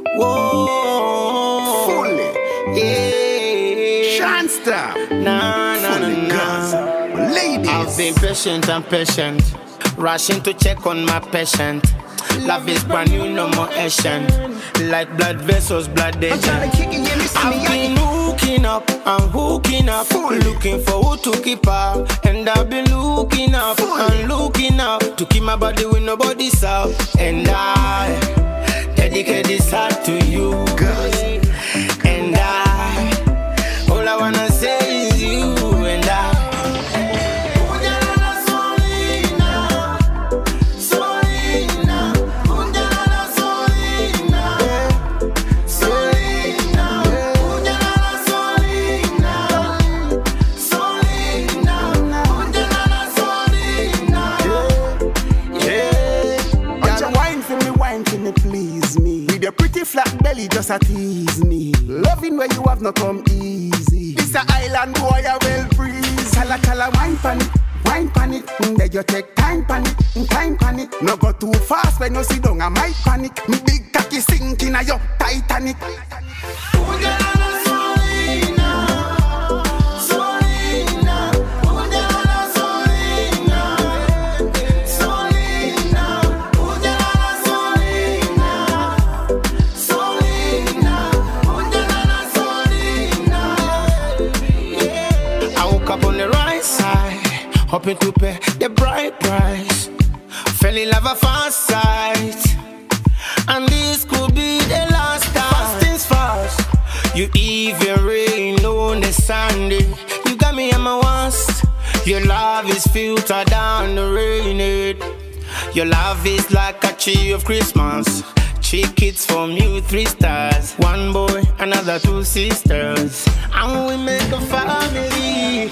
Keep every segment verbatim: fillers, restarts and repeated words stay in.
Whoa. Fully. Yeah. Shanster. Nah, nah, Fully nah, nah. Ladies. I've been patient and patient, rushing to check on my patient. Love is brand new, no more Asian. Like blood vessels, blood agent. I've been hooking up, I'm hooking up, Fully. looking for who to keep up. And I've been looking up, Fully. and looking up to keep my body with nobody's out. And I dedicate this heart to you, Girls. and I, all I wanna say is you and I. Please me with your pretty flat belly, just a tease me. Loving where you have not come easy. This a island boy, I will breeze. Cala cala wine pan it, wine pan it. Mm, then you take time pan it, mm, time pan it. No go too fast when you sit down, I might panic. Me big cocky sinking a your Titanic. Up on the right side, hoping to pay the bright price. Fell in love at first sight, and this could be the last time. Fast things fast, you even rain on the Sunday. You got me at my worst. Your love is filtered down the rain. Your love is like a tree of Christmas. Three kids from you, three stars. One boy, another two sisters. And we make a family.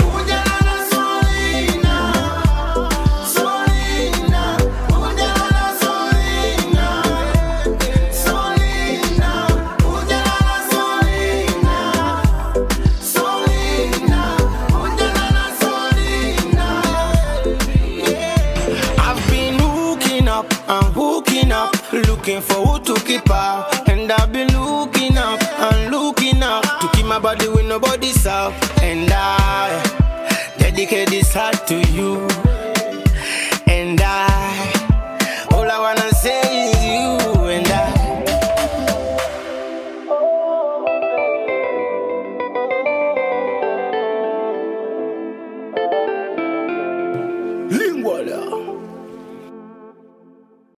I've been hooking up, I'm hooking up, looking for who to keep up. And I've been looking up and looking up to keep my body with nobody's out. And I dedicate this heart to you. And I, all I wanna say